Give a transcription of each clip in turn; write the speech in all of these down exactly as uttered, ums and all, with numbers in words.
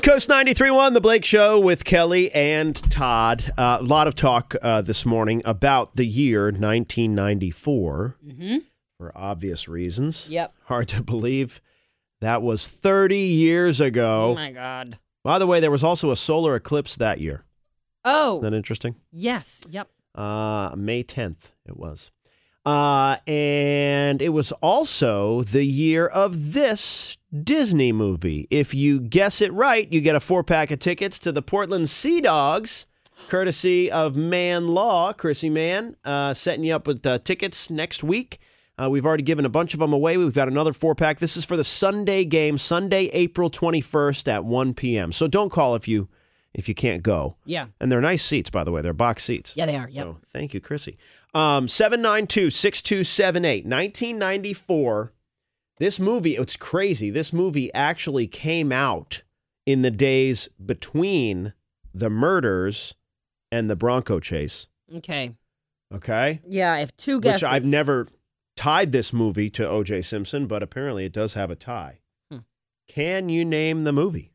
Coast ninety-three point one, The Blake Show with Kelly and Todd. Uh, a lot of talk uh, this morning about the year nineteen ninety-four, mm-hmm. for obvious reasons. Yep. Hard to believe that was thirty years ago. Oh, my God. By the way, there was also a solar eclipse that year. Oh. Isn't that interesting? Yes. Yep. Uh, May tenth, it was. Uh, and it was also the year of this Disney movie. If you guess it right, you get a four-pack of tickets to the Portland Sea Dogs, courtesy of Man Law. Chrissy Mann, uh, setting you up with uh, tickets next week. Uh, we've already given a bunch of them away. We've got another four-pack. This is for the Sunday game, Sunday, April twenty-first at one p.m. So don't call if you if you can't go. Yeah. And they're nice seats, by the way. They're box seats. Yeah, they are. Yep. So thank you, Chrissy. Um, seven nine two, six two seven eight, nineteen ninety-four. This movie, it's crazy. This movie actually came out in the days between the murders and the Bronco chase. Okay. Okay? Yeah, I have two guesses. Which I've never tied this movie to O J Simpson, but apparently it does have a tie. Hmm. Can you name the movie?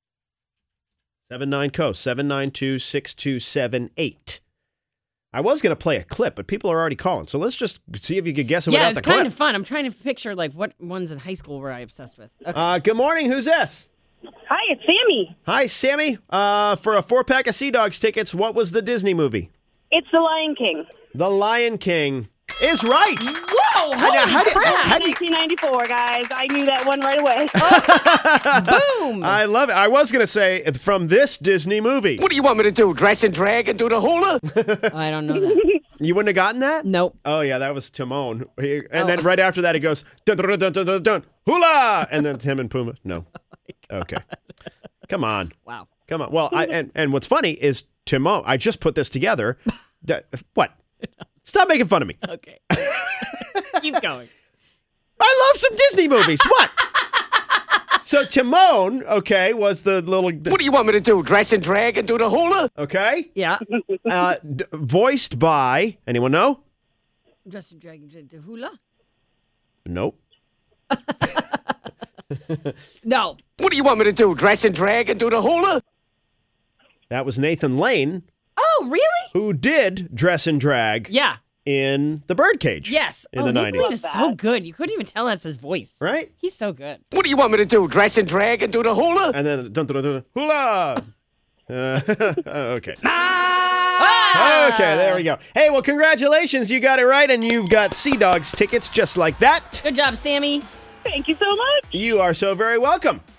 seven nine Coast, seven nine two, six two seven eight. I was going to play a clip, but people are already calling. So let's just see if you could guess it yeah, without it's the clip. kind of fun. I'm trying to picture, like, what ones in high school were I obsessed with? Okay. Uh, good morning. Who's this? Hi, it's Sammy. Hi, Sammy. Uh, for a four-pack of Sea Dogs tickets, what was the Disney movie? It's The Lion King. The Lion King is right. Whoa, holy How- how do- crap. how do you- nineteen ninety-four, guys. I knew that one right away. Boom. I love it. I was going to say, from this Disney movie. What do you want me to do? Dress and drag and do the hula? I don't know that. You wouldn't have gotten that? Nope. Oh, yeah, that was Timon. He- And Oh. then right after that, it goes, dun, dun, dun, dun, dun, dun, hula! And then Tim and Puma. No. Okay. Come on. Wow. Come on. Well, I and, and what's funny is Timon, I just put this together. That- what? Stop making fun of me. Okay. Keep going. I love some Disney movies. What? So Timon, okay, was the little, What do you want me to do? Dress and drag and do the hula? okay, Yeah. uh, d- voiced by, anyone know? Dress and Dragon the hula? Nope. No. What do you want me to do? Dress and drag and do the hula? That was Nathan Lane, Oh, really? who did Dress and Drag Yeah. in The Birdcage. Yes. In oh, the Nathan Lane nineties. is so good. You couldn't even tell that's his voice. Right? He's so good. What do you want me to do? Dress and drag and do the hula? And then, dun, dun, dun, dun, hula! Uh, okay. Ah! Okay, there we go. Hey, well, congratulations. You got it right, and you've got Sea Dogs tickets just like that. Good job, Sammy. Thank you so much. You are so very welcome.